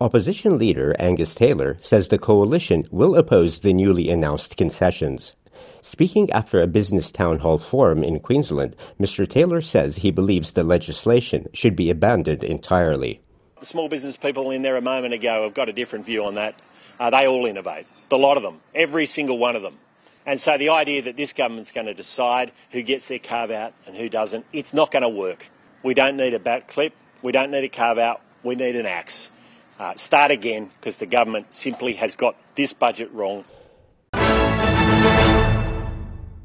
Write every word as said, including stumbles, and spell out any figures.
Opposition leader Angus Taylor says the coalition will oppose the newly announced concessions. Speaking after a business town hall forum in Queensland, Mister Taylor says he believes the legislation should be abandoned entirely. The small business people in there a moment ago have got a different view on that. Uh, they all innovate, the lot of them, every single one of them. And so the idea that this government's going to decide who gets their carve-out and who doesn't, it's not going to work. We don't need a bat clip, we don't need a carve-out, we need an axe. Uh, start again, because the government simply has got this budget wrong.